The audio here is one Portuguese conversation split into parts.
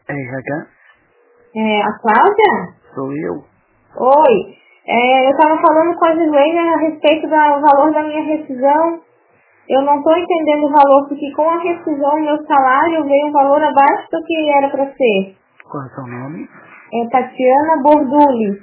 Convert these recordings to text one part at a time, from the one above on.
RH? A Cláudia? Sou eu. Oi. Eu estava falando com a Gislene a respeito do valor da minha rescisão. Eu não estou entendendo o valor, porque com a rescisão meu salário veio um valor abaixo do que era para ser. Qual é o seu nome? Tatiana Borduli.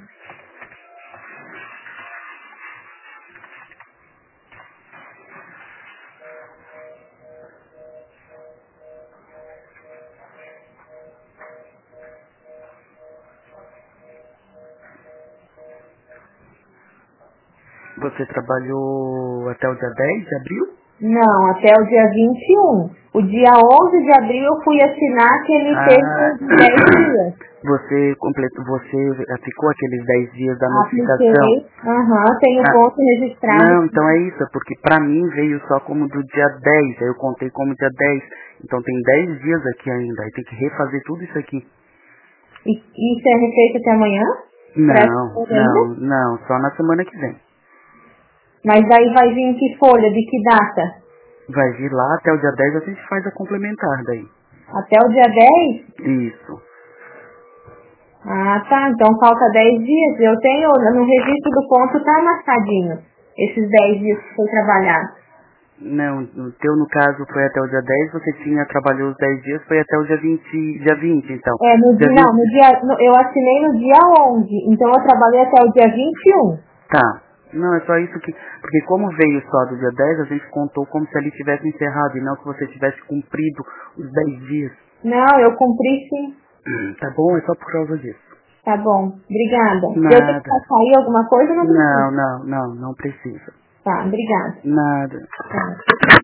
Você trabalhou até o dia 10 de abril? Não, até o dia 21. O dia 11 de abril eu fui assinar que ele teve 10 dias. Você aplicou aqueles 10 dias da notificação? Apliquei. Tenho ponto registrado. Não, então é isso, porque pra mim veio só como do dia 10, aí eu contei como dia 10. Então tem 10 dias aqui ainda, aí tem que refazer tudo isso aqui. E isso é refeito até amanhã? Não, só na semana que vem. Mas daí vai vir em que folha, de que data? Vai vir lá, até o dia 10 a gente faz a complementar daí. Até o dia 10? Isso. Tá, então falta 10 dias. Eu tenho, no registro do ponto tá marcadinho, esses 10 dias que foi trabalhado. Não, o teu no caso foi até o dia 10, você trabalhou os 10 dias, foi até o dia 20 então. Eu assinei no dia 11, então eu trabalhei até o dia 21. Tá. Não, é só isso que... Porque como veio só do dia 10, a gente contou como se ele tivesse encerrado e não que você tivesse cumprido os 10 dias. Não, eu cumpri sim. Tá bom, é só por causa disso. Tá bom, obrigada. Nada. Eu tenho que sair alguma coisa ou não precisa? Não precisa. Tá, obrigada. Nada. Tá.